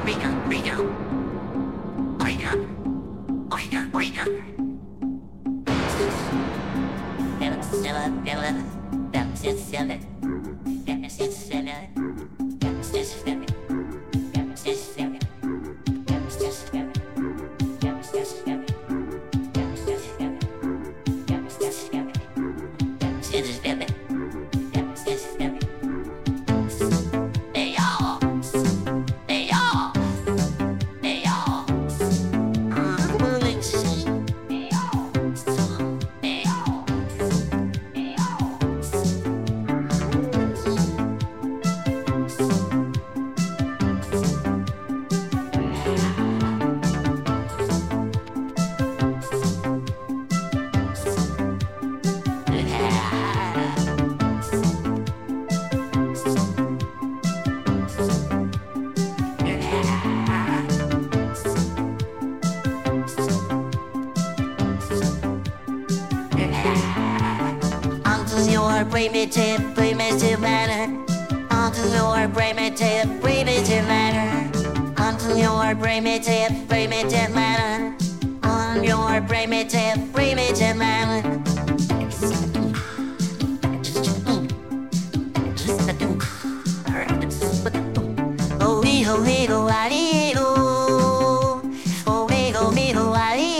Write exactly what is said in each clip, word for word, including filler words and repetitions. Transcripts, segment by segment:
Primitive, primitive matter. Onto your primitive, primitive matter. Onto your primitive, primitive matter. On your primitive, primitive matter. Oh, we go, we go, I Oh, we go, we go, I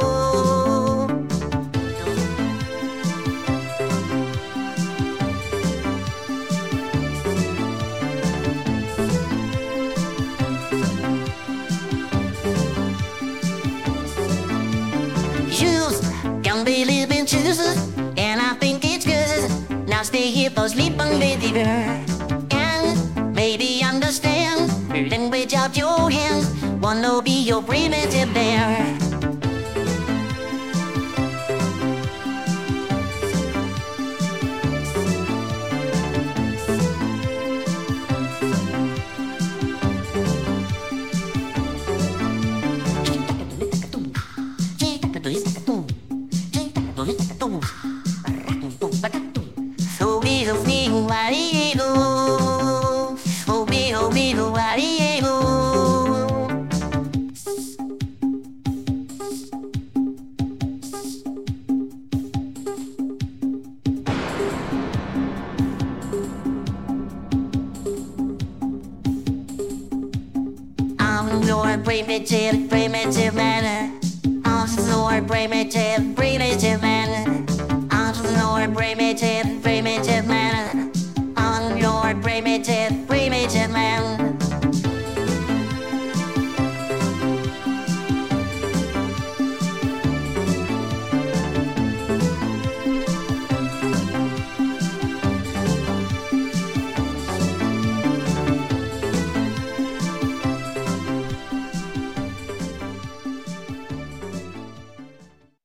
Young Billy's been choosing, and I think it's good. Now stay here for sleep on with you, and maybe understand. Language out your hands, wanna be your primitive bear. Oh, we go, we go, we go. Oh, we go, we go, we go. I'm your primitive, primitive matter. I'm your primitive, primitive matter. I'm your primitive, primitive matter.